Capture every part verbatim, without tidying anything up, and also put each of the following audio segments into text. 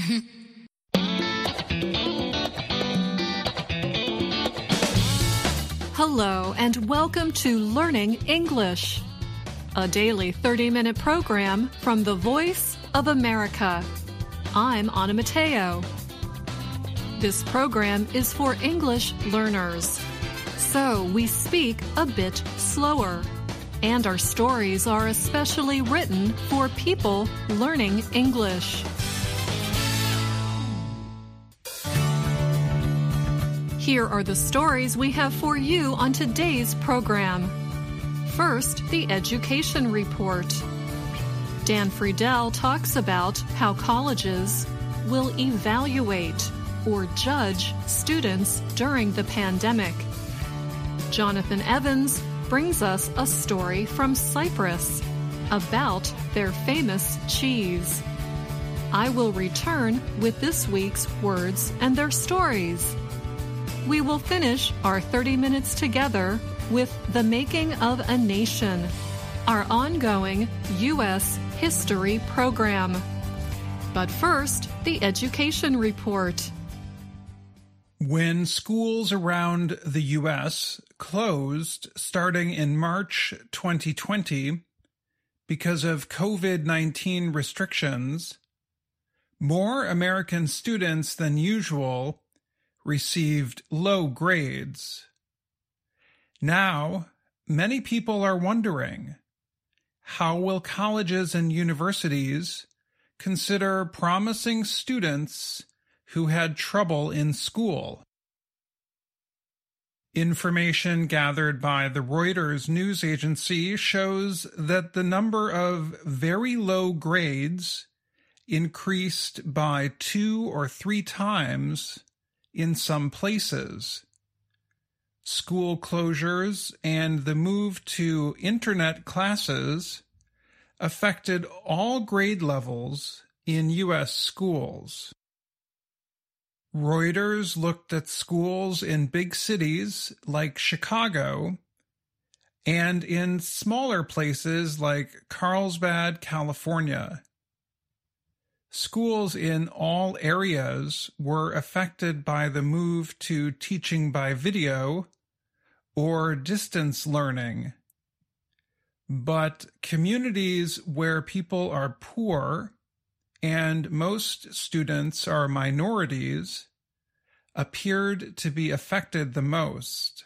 Hello and welcome to Learning English, a daily thirty-minute program from the Voice of America. I'm Anna Mateo. This program is for English learners, so we speak a bit slower, and our stories are especially written for people learning English. Here are the stories we have for you on today's program. First, the Education Report. Dan Friedel talks about how colleges will evaluate or judge students during the pandemic. Jonathan Evans brings us a story from Cyprus about their famous cheese. I will return with this week's words and their stories. We will finish our thirty minutes together with The Making of a Nation, our ongoing U S history program. But first, the Education Report. When schools around the U S closed starting in March twenty twenty because of COVID nineteen restrictions, more American students than usual received low grades. Now, many people are wondering, how will colleges and universities consider promising students who had trouble in school? Information gathered by the Reuters news agency shows that the number of very low grades increased by two or three times in some places. School closures and the move to internet classes affected all grade levels in U S schools. Reuters looked at schools in big cities like Chicago and in smaller places like Carlsbad, California. Schools in all areas were affected by the move to teaching by video or distance learning. But communities where people are poor and most students are minorities appeared to be affected the most.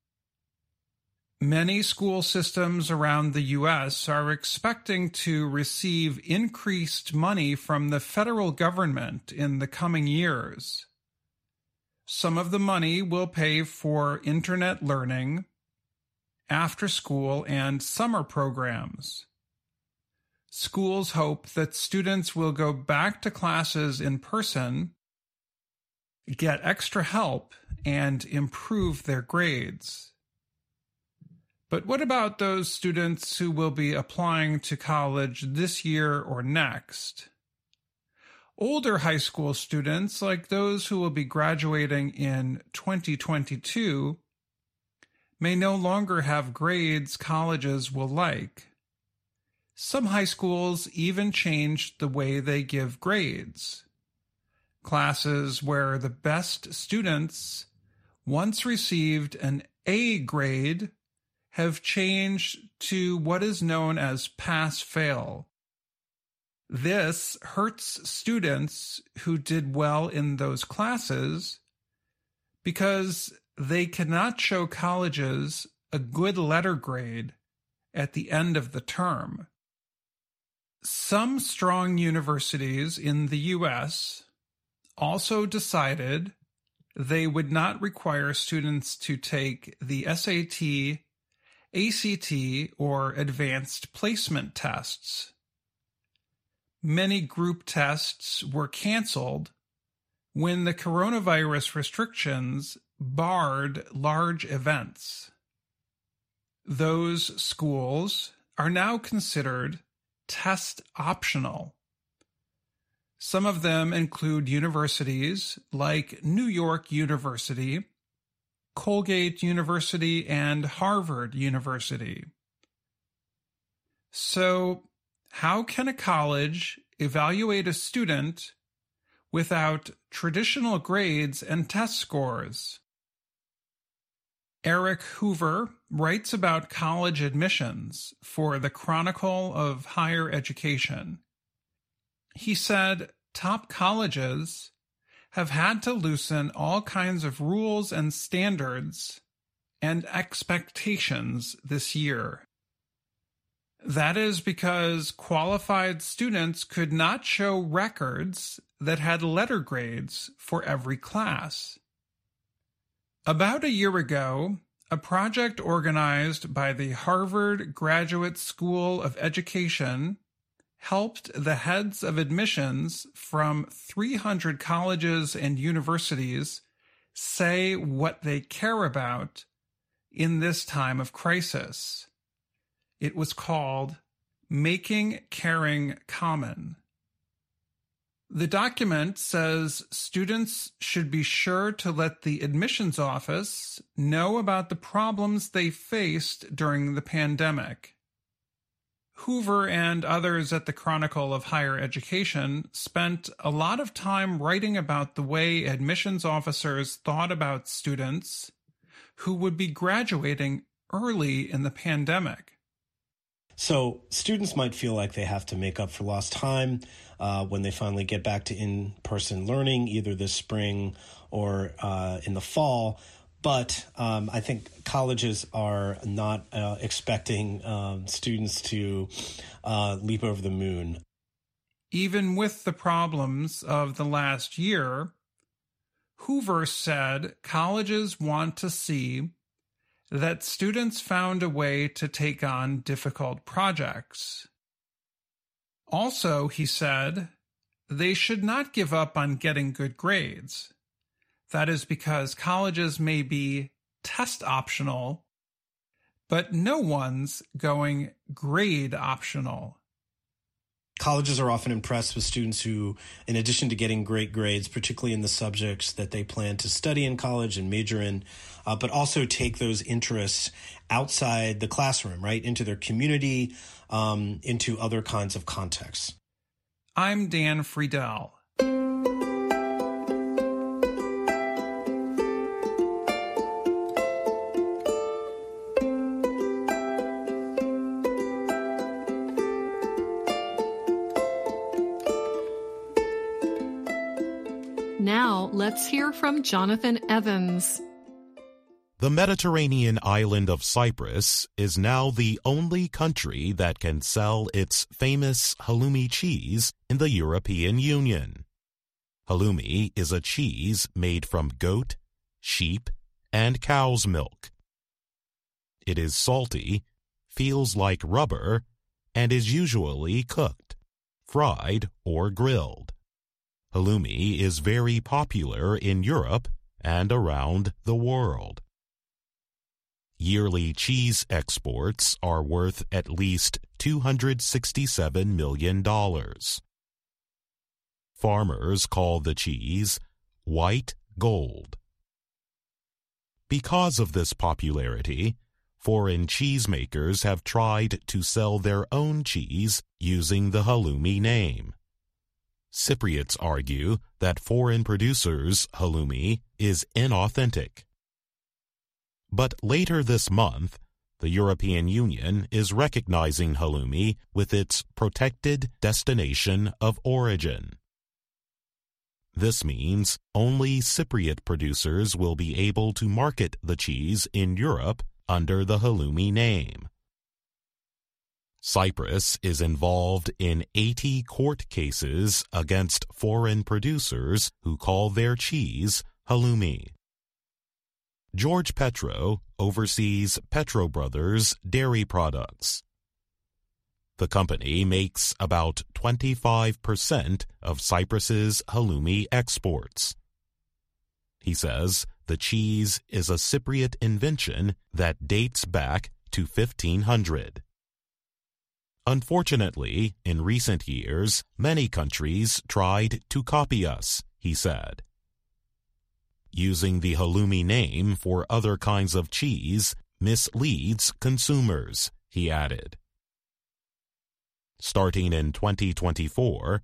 Many school systems around the U S are expecting to receive increased money from the federal government in the coming years. Some of the money will pay for internet learning, after-school, and summer programs. Schools hope that students will go back to classes in person, get extra help, and improve their grades. But what about those students who will be applying to college this year or next? Older high school students, like those who will be graduating in twenty twenty-two, may no longer have grades colleges will like. Some high schools even changed the way they give grades. Classes where the best students once received an A grade have changed to what is known as pass-fail. This hurts students who did well in those classes because they cannot show colleges a good letter grade at the end of the term. Some strong universities in the U S also decided they would not require students to take the S A T, A C T, or advanced placement tests. Many group tests were canceled when the coronavirus restrictions barred large events. Those schools are now considered test optional. Some of them include universities like New York University, Colgate University, and Harvard University. So, how can a college evaluate a student without traditional grades and test scores. Eric Hoover writes about college admissions for the Chronicle of Higher Education. He said top colleges have had to loosen all kinds of rules and standards and expectations this year. That is because qualified students could not show records that had letter grades for every class. About a year ago, a project organized by the Harvard Graduate School of Education helped the heads of admissions from three hundred colleges and universities say what they care about in this time of crisis. It was called Making Caring Common. The document says students should be sure to let the admissions office know about the problems they faced during the pandemic. Hoover and others at the Chronicle of Higher Education spent a lot of time writing about the way admissions officers thought about students who would be graduating early in the pandemic. So students might feel like they have to make up for lost time uh, when they finally get back to in-person learning, either this spring or uh, in the fall. But um, I think colleges are not uh, expecting um, students to uh, leap over the moon. Even with the problems of the last year, Hoover said colleges want to see that students found a way to take on difficult projects. Also, he said, they should not give up on getting good grades. That is because colleges may be test optional, but no one's going grade optional. Colleges are often impressed with students who, in addition to getting great grades, particularly in the subjects that they plan to study in college and major in, uh, but also take those interests outside the classroom, right, into their community, um, into other kinds of contexts. I'm Dan Friedel. Now, let's hear from Jonathan Evans. The Mediterranean island of Cyprus is now the only country that can sell its famous halloumi cheese in the European Union. Halloumi is a cheese made from goat, sheep, and cow's milk. It is salty, feels like rubber, and is usually cooked, fried, or grilled. Halloumi is very popular in Europe and around the world. Yearly cheese exports are worth at least two hundred sixty-seven million dollars. Farmers call the cheese white gold. Because of this popularity, foreign cheesemakers have tried to sell their own cheese using the halloumi name. Cypriots argue that foreign producers' halloumi is inauthentic. But later this month, the European Union is recognizing halloumi with its protected destination of origin. This means only Cypriot producers will be able to market the cheese in Europe under the halloumi name. Cyprus is involved in eighty court cases against foreign producers who call their cheese halloumi. George Petro oversees Petro Brothers Dairy Products. The company makes about twenty-five percent of Cyprus's halloumi exports. He says the cheese is a Cypriot invention that dates back to fifteen hundred. Unfortunately, in recent years, many countries tried to copy us, he said. Using the halloumi name for other kinds of cheese misleads consumers, he added. Starting in twenty twenty-four,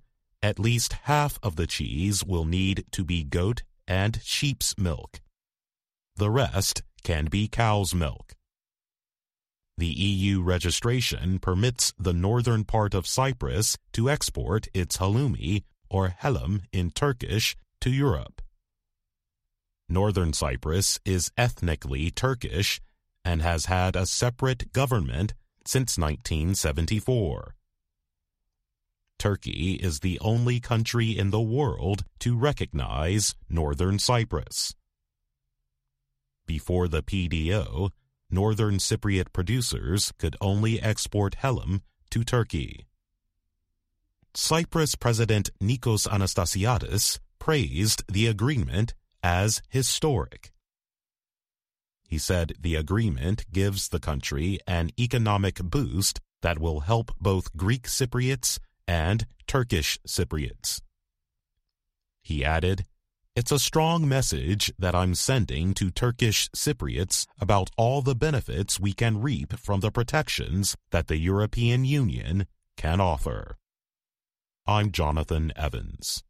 at least half of the cheese will need to be goat and sheep's milk. The rest can be cow's milk. The E U registration permits the northern part of Cyprus to export its halloumi, or hellim in Turkish, to Europe. Northern Cyprus is ethnically Turkish and has had a separate government since nineteen seventy-four. Turkey is the only country in the world to recognize Northern Cyprus. Before the P D O, Northern Cypriot producers could only export hellim to Turkey. Cyprus President Nikos Anastasiadis praised the agreement as historic. He said the agreement gives the country an economic boost that will help both Greek Cypriots and Turkish Cypriots. He added, "It's a strong message that I'm sending to Turkish Cypriots about all the benefits we can reap from the protections that the European Union can offer." I'm Jonathan Evans.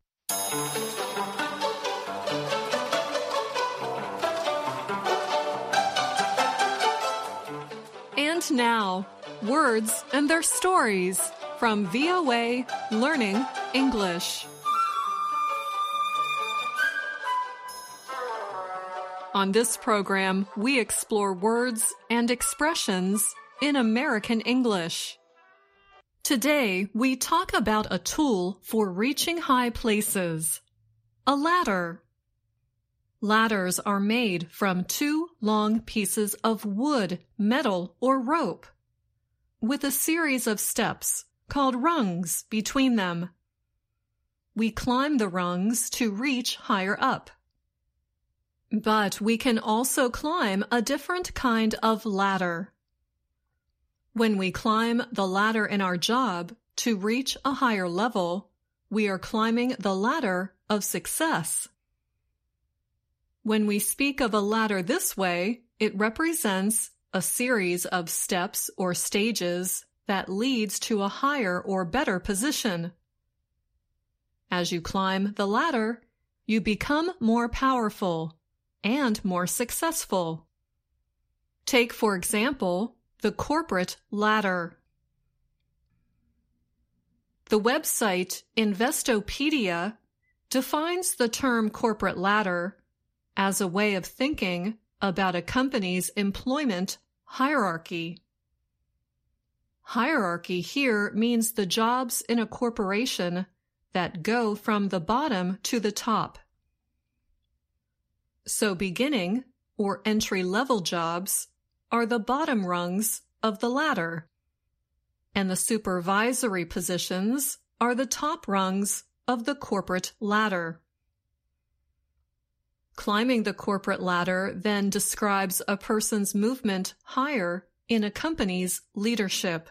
And now, words and their stories from V O A Learning English. On this program, we explore words and expressions in American English. Today, we talk about a tool for reaching high places, a ladder. Ladders are made from two long pieces of wood, metal, or rope, with a series of steps called rungs between them. We climb the rungs to reach higher up. But we can also climb a different kind of ladder. When we climb the ladder in our job to reach a higher level, we are climbing the ladder of success. When we speak of a ladder this way, it represents a series of steps or stages that leads to a higher or better position. As you climb the ladder, you become more powerful and more successful. Take, for example, the corporate ladder. The website Investopedia defines the term corporate ladder as a way of thinking about a company's employment hierarchy. Hierarchy here means the jobs in a corporation that go from the bottom to the top. So beginning or entry-level jobs are the bottom rungs of the ladder, and the supervisory positions are the top rungs of the corporate ladder. Climbing the corporate ladder then describes a person's movement higher in a company's leadership.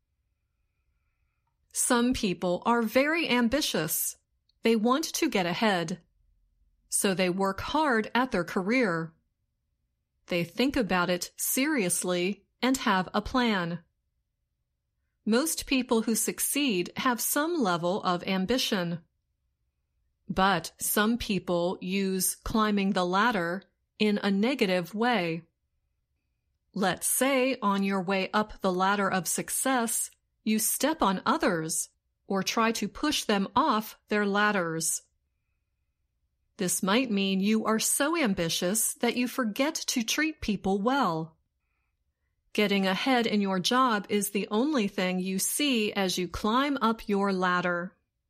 Some people are very ambitious. They want to get ahead, so they work hard at their career. They think about it seriously and have a plan. Most people who succeed have some level of ambition. But some people use climbing the ladder in a negative way. Let's say on your way up the ladder of success, you step on others or try to push them off their ladders. This might mean you are so ambitious that you forget to treat people well. Getting ahead in your job is the only thing you see as you climb up your ladder.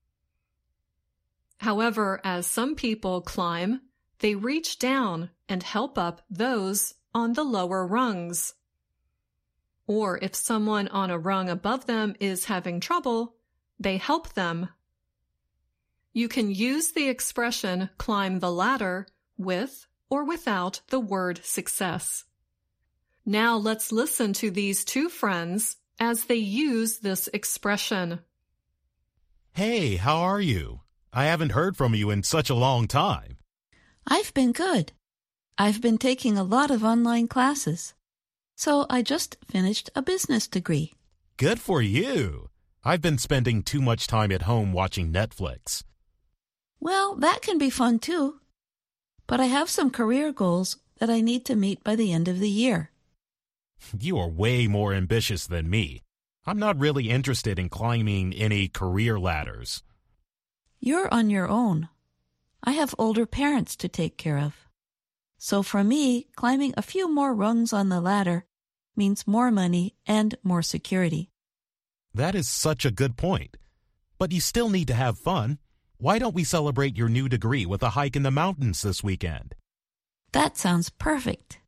However, as some people climb, they reach down and help up those on the lower rungs. Or if someone on a rung above them is having trouble, they help them. You can use the expression climb the ladder with or without the word success. Now let's listen to these two friends as they use this expression. Hey, how are you? I haven't heard from you in such a long time. I've been good. I've been taking a lot of online classes. So I just finished a business degree. Good for you. I've been spending too much time at home watching Netflix. Well, that can be fun too. But I have some career goals that I need to meet by the end of the year. You are way more ambitious than me. I'm not really interested in climbing any career ladders. You're on your own. I have older parents to take care of. So for me, climbing a few more rungs on the ladder means more money and more security. That is such a good point. But you still need to have fun. Why don't we celebrate your new degree with a hike in the mountains this weekend? That sounds perfect.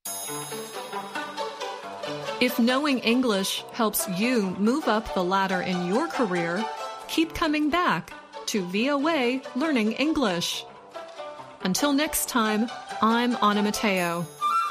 If knowing English helps you move up the ladder in your career, keep coming back to V O A Learning English. Until next time, I'm Anna Mateo.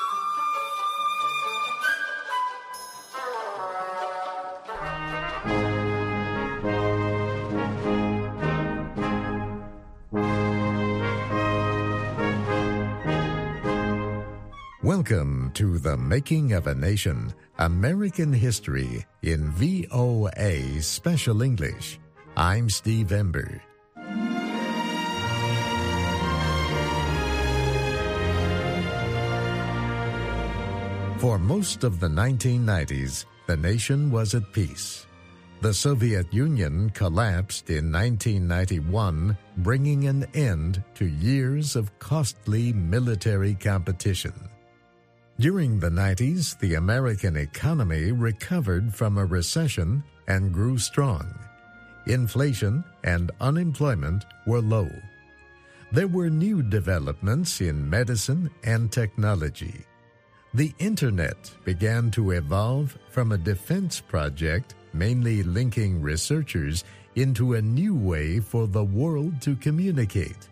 Welcome to The Making of a Nation, American History in V O A Special English. I'm Steve Ember. For most of the nineteen nineties, the nation was at peace. The Soviet Union collapsed in nineteen ninety-one, bringing an end to years of costly military competition. During the nineties, the American economy recovered from a recession and grew strong. Inflation and unemployment were low. There were new developments in medicine and technology. The Internet began to evolve from a defense project mainly linking researchers into a new way for the world to communicate.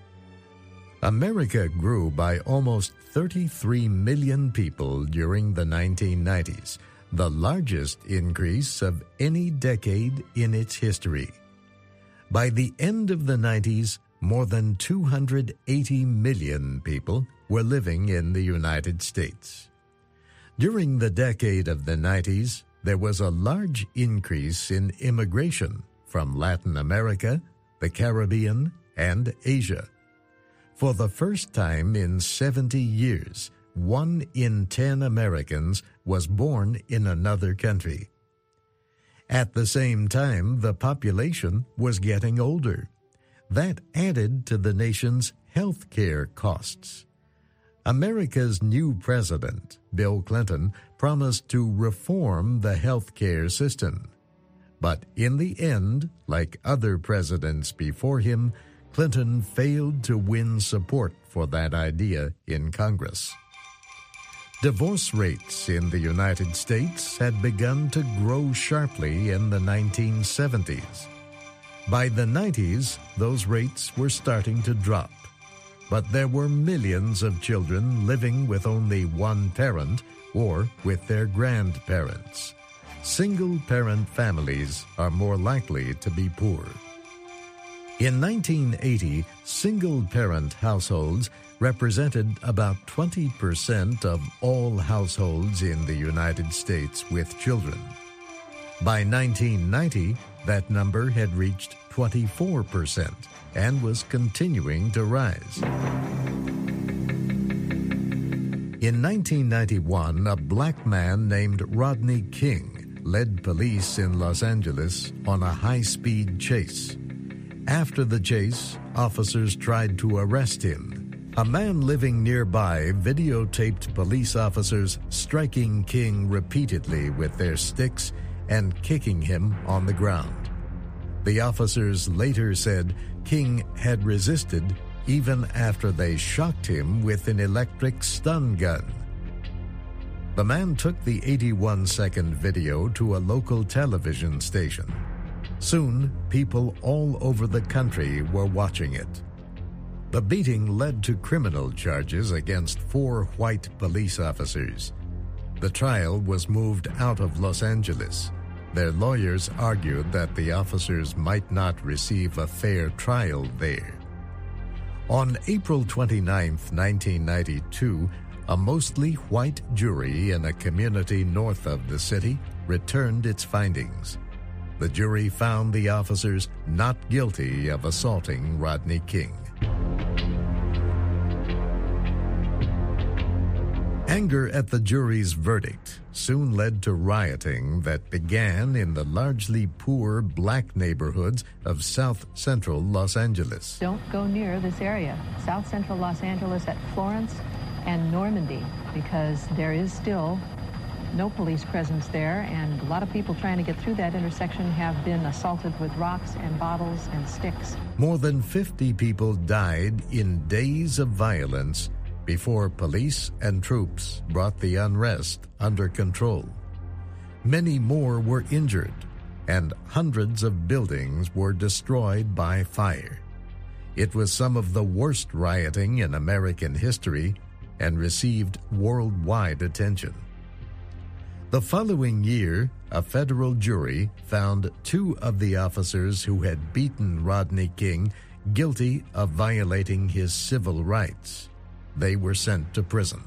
America grew by almost thirty-three million people during the nineteen nineties, the largest increase of any decade in its history. By the end of the nineties, more than two hundred eighty million people were living in the United States. During the decade of the nineties, there was a large increase in immigration from Latin America, the Caribbean, and Asia. For the first time in seventy years, one in ten Americans was born in another country. At the same time, the population was getting older. That added to the nation's health care costs. America's new president, Bill Clinton, promised to reform the health care system. But in the end, like other presidents before him, Clinton failed to win support for that idea in Congress. Divorce rates in the United States had begun to grow sharply in the nineteen seventies. By the nineties, those rates were starting to drop. But there were millions of children living with only one parent or with their grandparents. Single-parent families are more likely to be poor. In nineteen eighty, single-parent households represented about twenty percent of all households in the United States with children. By nineteen ninety, that number had reached twenty-four percent and was continuing to rise. In nineteen ninety-one, a black man named Rodney King led police in Los Angeles on a high-speed chase. After the chase, officers tried to arrest him. A man living nearby videotaped police officers striking King repeatedly with their sticks and kicking him on the ground. The officers later said King had resisted even after they shocked him with an electric stun gun. The man took the eighty-one second video to a local television station. Soon, people all over the country were watching it. The beating led to criminal charges against four white police officers. The trial was moved out of Los Angeles. Their lawyers argued that the officers might not receive a fair trial there. On April twenty-ninth, nineteen ninety-two, a mostly white jury in a community north of the city returned its findings. The jury found the officers not guilty of assaulting Rodney King. Anger at the jury's verdict soon led to rioting that began in the largely poor black neighborhoods of South Central Los Angeles. Don't go near this area, South Central Los Angeles at Florence and Normandy, because there is still no police presence there, and a lot of people trying to get through that intersection have been assaulted with rocks and bottles and sticks. More than fifty people died in days of violence before police and troops brought the unrest under control. Many more were injured, and hundreds of buildings were destroyed by fire. It was some of the worst rioting in American history and received worldwide attention. The following year, a federal jury found two of the officers who had beaten Rodney King guilty of violating his civil rights. They were sent to prison.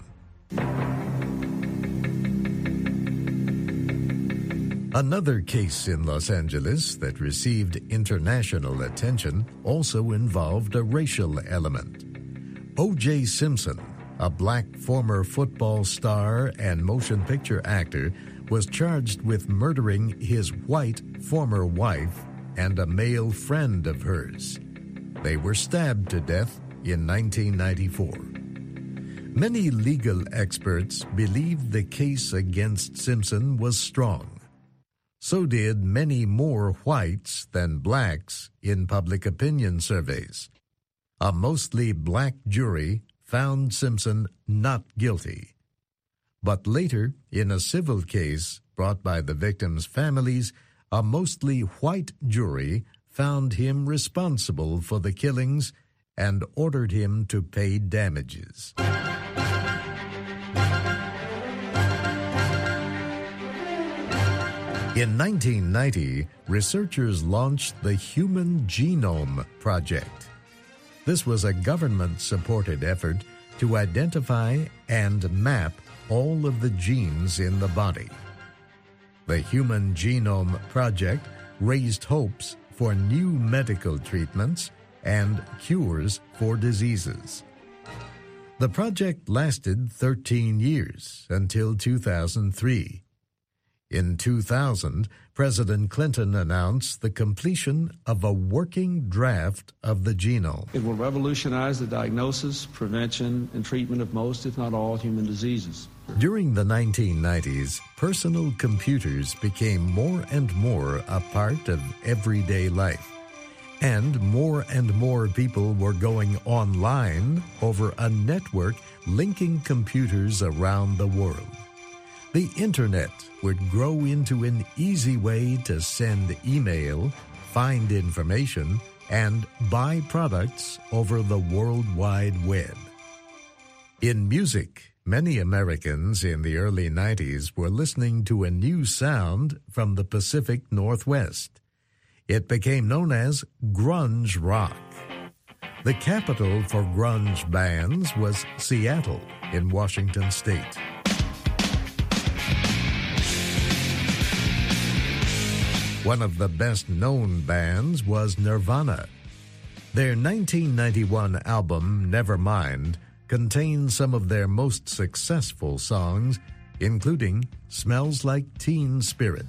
Another case in Los Angeles that received international attention also involved a racial element. O J Simpson, a black former football star and motion picture actor, was charged with murdering his white former wife and a male friend of hers. They were stabbed to death in nineteen ninety-four. Many legal experts believed the case against Simpson was strong. So did many more whites than blacks in public opinion surveys. A mostly black jury found Simpson not guilty. But later, in a civil case brought by the victims' families, a mostly white jury found him responsible for the killings and ordered him to pay damages. In nineteen ninety, researchers launched the Human Genome Project. This was a government-supported effort to identify and map all of the genes in the body. The Human Genome Project raised hopes for new medical treatments and cures for diseases. The project lasted thirteen years until two thousand three. In two thousand, President Clinton announced the completion of a working draft of the genome. It will revolutionize the diagnosis, prevention, and treatment of most, if not all, human diseases. During the nineteen nineties, personal computers became more and more a part of everyday life. And more and more people were going online over a network linking computers around the world. The Internet would grow into an easy way to send email, find information, and buy products over the World Wide Web. In music, many Americans in the early nineties were listening to a new sound from the Pacific Northwest. It became known as grunge rock. The capital for grunge bands was Seattle in Washington State. One of the best-known bands was Nirvana. Their nineteen ninety-one album, Nevermind, contained some of their most successful songs, including Smells Like Teen Spirit.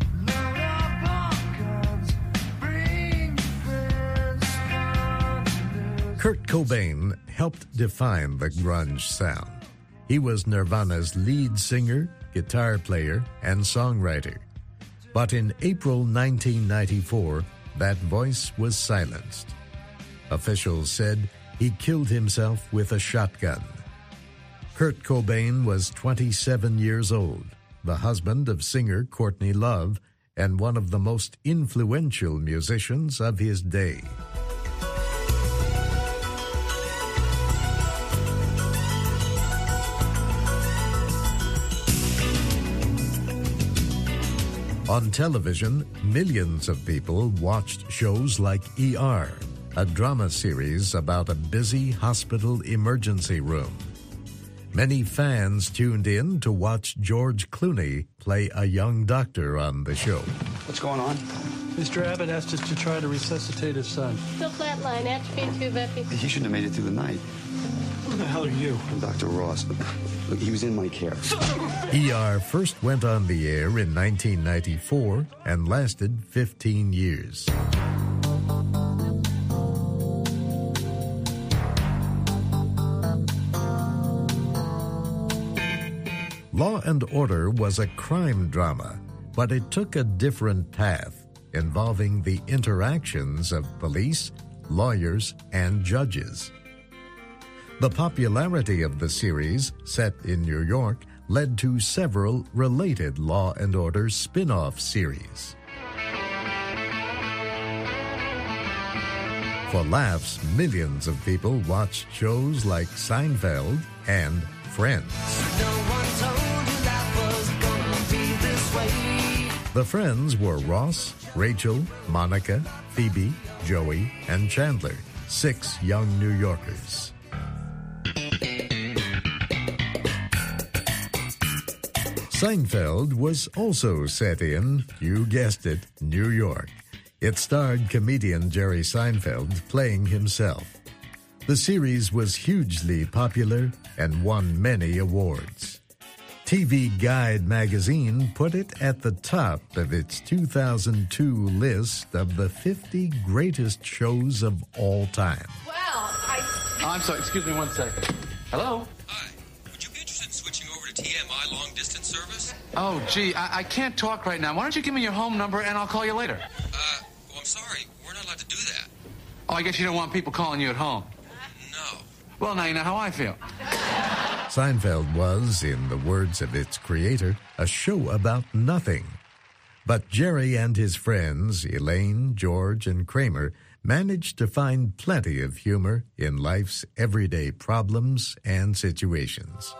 Kurt Cobain helped define the grunge sound. He was Nirvana's lead singer, guitar player, and songwriter. But in April nineteen ninety-four, that voice was silenced. Officials said he killed himself with a shotgun. Kurt Cobain was twenty-seven years old, the husband of singer Courtney Love, and one of the most influential musicians of his day. On television, millions of people watched shows like E R, a drama series about a busy hospital emergency room. Many fans tuned in to watch George Clooney play a young doctor on the show. What's going on? Mister Abbott asked us to try to resuscitate his son. Still flatline, atropine tube epi. He shouldn't have made it through the night. Who the hell are you? I'm Doctor Ross. Look, he was in my care. E R first went on the air in nineteen ninety-four and lasted fifteen years. Law and Order was a crime drama, but it took a different path, involving the interactions of police, lawyers, and judges. The popularity of the series, set in New York, led to several related Law and Order spin-off series. For laughs, millions of people watched shows like Seinfeld and Friends. The Friends were Ross, Rachel, Monica, Phoebe, Joey, and Chandler, six young New Yorkers. Seinfeld was also set in, you guessed it, New York. It starred comedian Jerry Seinfeld playing himself. The series was hugely popular and won many awards. T V Guide magazine put it at the top of its two thousand two list of the fifty greatest shows of all time. Well, I... Oh, I'm sorry. Excuse me one second. Hello? Hi. Would you be interested in switching over to T M I long-distance service? Oh, gee, I, I can't talk right now. Why don't you give me your home number and I'll call you later? Uh, well, I'm sorry. We're not allowed to do that. Oh, I guess you don't want people calling you at home. No. Well, now you know how I feel. Seinfeld was, in the words of its creator, a show about nothing. But Jerry and his friends, Elaine, George, and Kramer, managed to find plenty of humor in life's everyday problems and situations.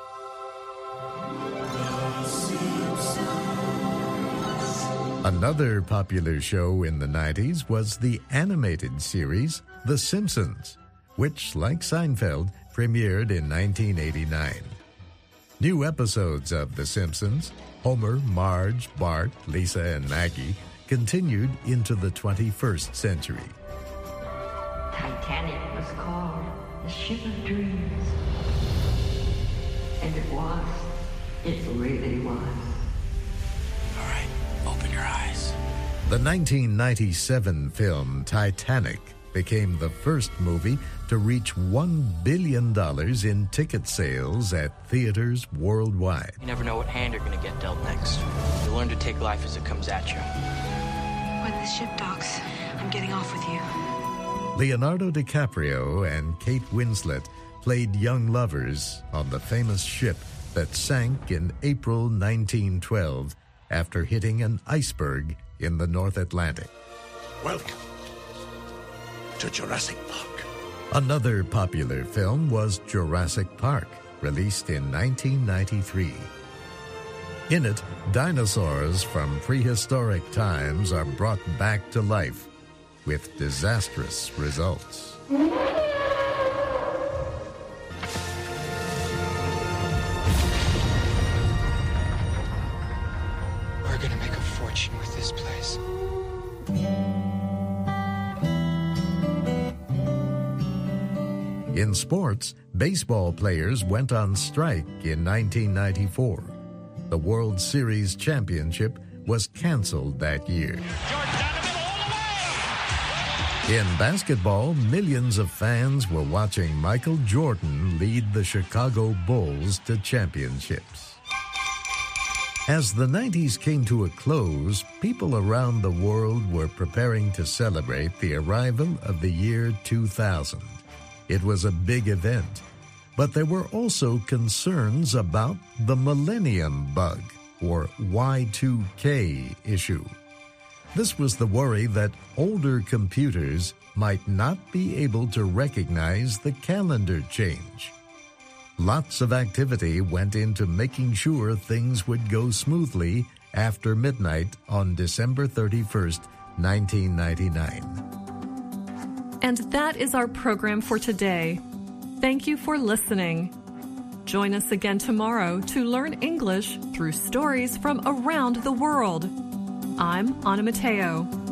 Another popular show in the nineties was the animated series The Simpsons, which, like Seinfeld, premiered in nineteen eighty-nine. New episodes of The Simpsons, Homer, Marge, Bart, Lisa, and Maggie, continued into the twenty-first century. Titanic was called the Ship of Dreams. And it was. It really was. All right, open your eyes. The nineteen ninety-seven film Titanic became the first movie to reach one billion dollars in ticket sales at theaters worldwide. You never know what hand you're going to get dealt next. You learn to take life as it comes at you. When the ship docks, I'm getting off with you. Leonardo DiCaprio and Kate Winslet played young lovers on the famous ship that sank in April nineteen twelve after hitting an iceberg in the North Atlantic. Welcome to Jurassic Park. Another popular film was Jurassic Park, released in nineteen ninety-three. In it, dinosaurs from prehistoric times are brought back to life with disastrous results. We're gonna make a fortune with this place. In sports, baseball players went on strike in nineteen ninety-four. The World Series championship was canceled that year. In basketball, millions of fans were watching Michael Jordan lead the Chicago Bulls to championships. As the nineties came to a close, people around the world were preparing to celebrate the arrival of the year two thousand. It was a big event, but there were also concerns about the Millennium Bug, or Y two K issue. This was the worry that older computers might not be able to recognize the calendar change. Lots of activity went into making sure things would go smoothly after midnight on December thirty-first, nineteen ninety-nine. And that is our program for today. Thank you for listening. Join us again tomorrow to learn English through stories from around the world. I'm Anna Mateo.